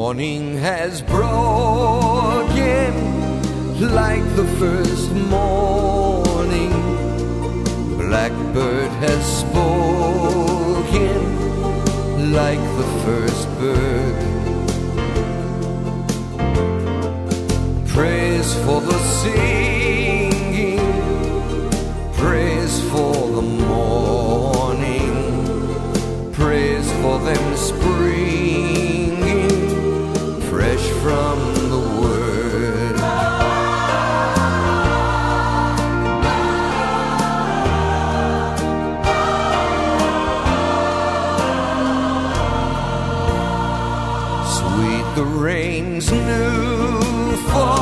Morning has broken like the first morning. Blackbird has spoken like the first bird. Praise for the sea